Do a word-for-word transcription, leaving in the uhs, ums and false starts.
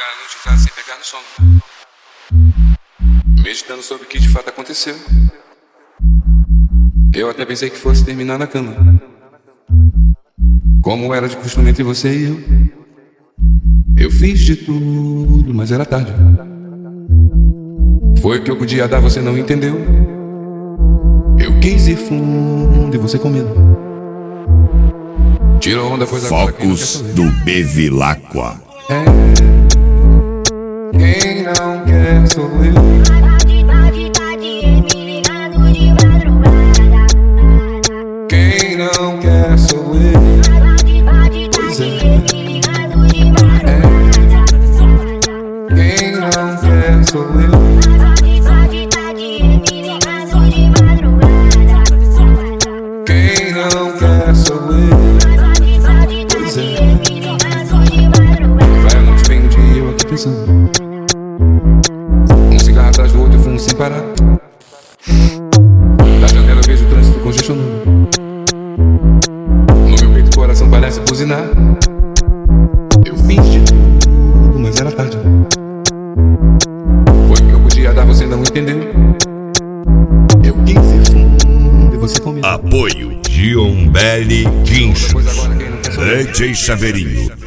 ficar a noite em casa sem pegar no sono, meditando sobre o que de fato aconteceu. Eu até pensei que fosse terminar na cama, como era de costume entre você e eu. Eu fiz de tudo, mas era tarde. Foi o que eu podia dar, você não entendeu. Eu quis ir fundo e você com medo. Tirou onda, pois agora quem não quer Focos sou eu. do Bevilacqua. É, quem não quer sou eu. Tarde, tarde, tarde, me ligado de madrugada. Quem não quer sou eu. Tarde, tarde, Pois é. tarde, me ligado de madrugada. Quem não quer sou eu. Tarde, tarde, tarde, me ligado de madrugada. Quem não quer sou eu. Tarde, tarde, Pois tarde, é. me ligado de madrugada. Vai a noite, vem um dia eu aqui pensando. Um cigarro atrás do outro eu fumo sem parar. Da janela eu vejo o trânsito congestionando. No meu peito o coração parece buzinar. Eu fiz de tudo, mas era tarde. Foi o que eu podia dar, você não entendeu. Eu quis ir fundo e você comigo. Apoio Gion Belli Guinchos. Pois agora quem não quer sou eu. D J Chaveirinho